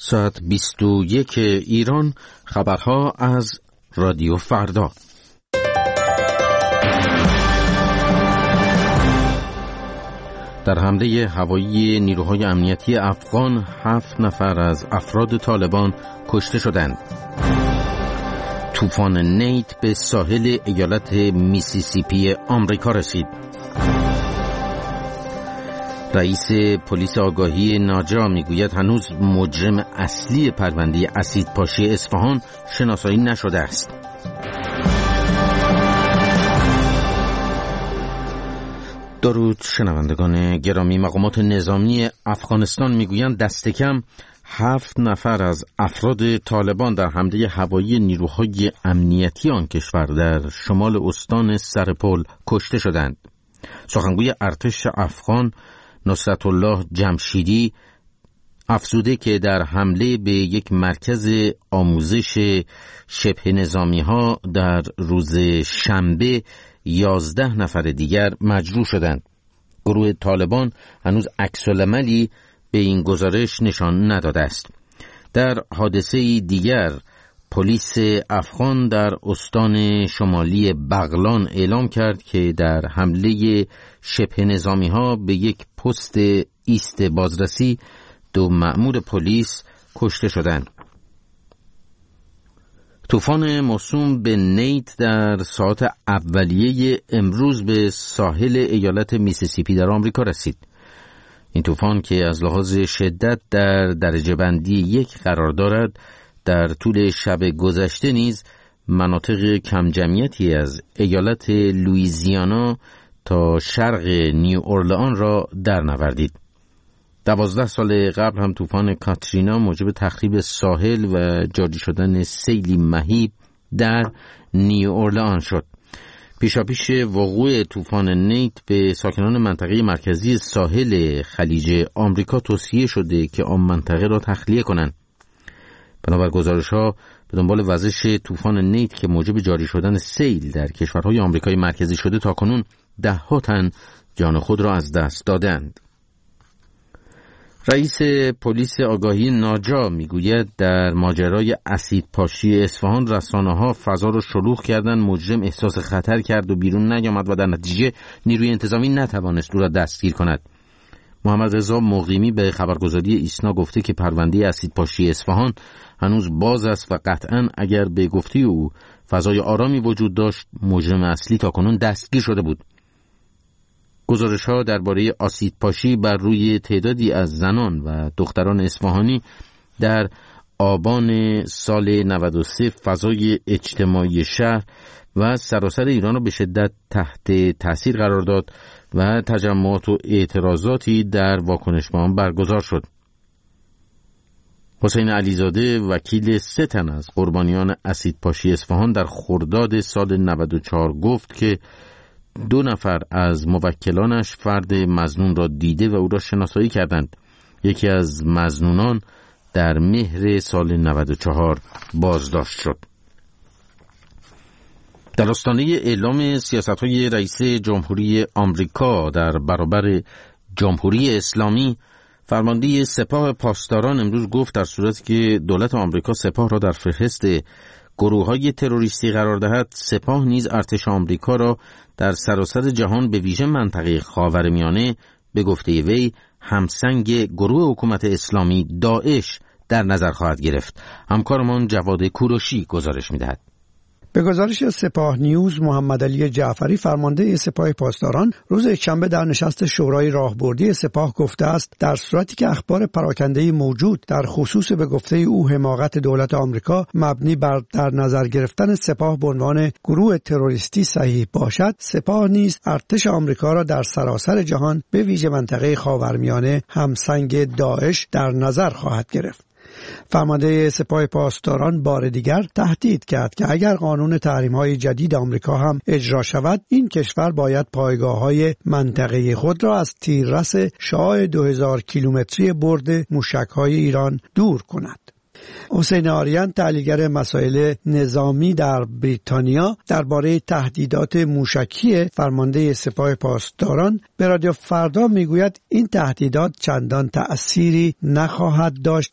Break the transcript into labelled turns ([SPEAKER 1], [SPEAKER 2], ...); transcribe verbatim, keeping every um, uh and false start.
[SPEAKER 1] ساعت بیست و یک ایران. خبرها از رادیو فردا. در حمله هوایی نیروهای امنیتی افغان هفت نفر از افراد طالبان کشته شدند. طوفان نیت به ساحل ایالت میسیسیپی آمریکا رسید. رئیس پلیس آگاهی ناجا میگوید هنوز مجرم اصلی پرونده اسیدپاشی اصفهان شناسایی نشده است. درود شنوندگان گرامی، مقامات نظامی افغانستان میگویند دست کم هفت نفر از افراد طالبان در حمله هوایی نیروهای امنیتی آن کشور در شمال استان سرپل کشته شدند. سخنگوی ارتش افغان نصرت الله جمشیدی افزوده که در حمله به یک مرکز آموزش شبه نظامی ها در روز شنبه یازده نفر دیگر مجروح شدند. گروه طالبان هنوز عکس‌العملی به این گزارش نشان نداده است. در حادثه دیگر پلیس افغان در استان شمالی بغلان اعلام کرد که در حمله شبه نظامی ها به یک پست ایست بازرسی دو مأمور پلیس کشته شدند. طوفان موسوم به نیت در ساعات اولیه امروز به ساحل ایالت میسیسیپی در آمریکا رسید. این طوفان که از لحاظ شدت در درجه بندی یک قرار دارد، در طول شب گذشته نیز مناطق کم جمعیتی از ایالت لوئیزیانا تا شرق نیو اورلئان را در نوردید. دوازده سال قبل هم طوفان کاترینا موجب تخریب ساحل و جاری شدن سیلی مهیب در نیو اورلئان شد. پیشاپیش وقوع طوفان نیت به ساکنان منطقه مرکزی ساحل خلیج آمریکا توصیه شده که آن منطقه را تخلیه کنند. بنابر گزارش‌ها به دنبال وزش طوفان نیت که موجب جاری شدن سیل در کشورهای آمریکای مرکزی شده، تاکنون ده ها تن جان خود را از دست دادند. رئیس پلیس آگاهی ناجا میگوید در ماجرای اسیدپاشی اصفهان رسانه‌ها فضا را شلوغ کردند، مجرم احساس خطر کرد و بیرون نیامد و در نتیجه نیروی انتظامی نتوانست او را دستگیر کند. محمد رضا مقیمی به خبرگزاری ایسنا گفته که پرونده اسیدپاشی اصفهان هنوز باز است و قطعاً اگر به گفته او فضای آرامی وجود داشت، مجرم اصلی تاکنون دستگیر شده بود. گزارش‌ها درباره اسیدپاشی بر روی تعدادی از زنان و دختران اصفهانی در آبان سال نود و سه فضای اجتماعی شهر و سراسر ایران را به شدت تحت تاثیر قرار داد و تجمعات و اعتراضاتی در واکنش به آن برگزار شد. حسین علیزاده وکیل سه تن از قربانیان اسیدپاشی اصفهان در خرداد سال نود و چهار گفت که دو نفر از موکلانش فرد مظنون را دیده و او را شناسایی کردند. یکی از مظنونان در مهر سال نود و چهار بازداشت شد. در آستانه اعلام سیاست‌های رئیس جمهوری آمریکا در برابر جمهوری اسلامی، فرمانده سپاه پاسداران امروز گفت در صورتی که دولت آمریکا سپاه را در فهرست گروه‌های تروریستی قرار دهد، سپاه نیز ارتش آمریکا را در سراسر جهان به ویژه منطقه خاورمیانه به گفته وی همسنگ گروه حکومت اسلامی داعش در نظر خواهد گرفت. همکارمان جواد کوروشی گزارش می‌دهد.
[SPEAKER 2] به گزارش سپاه نیوز، محمد علی جعفری فرمانده سپاه پاسداران روز یکشنبه در نشست شورای راهبردی سپاه گفته است در صورتی که اخبار پراکنده‌ای موجود در خصوص به گفته او حماقت دولت آمریکا مبنی بر در نظر گرفتن سپاه به عنوان گروه تروریستی صحیح باشد، سپاه نیز ارتش آمریکا را در سراسر جهان به ویژه منطقه خاورمیانه همسنگ داعش در نظر خواهد گرفت. فرمانده سپاه پاسداران بار دیگر تهدید کرد که اگر قانون تحریم‌های جدید آمریکا هم اجرا شود، این کشور باید پایگاه‌های منطقه خود را از تیررس شعاع دو هزار کیلومتری برد موشک‌های ایران دور کند. حسین آریان، تحلیلگر مسائل نظامی در بریتانیا، درباره تهدیدات موشکی فرمانده سپاه پاسداران به رادیو فردا میگوید این تهدیدات چندان تأثیری نخواهد داشت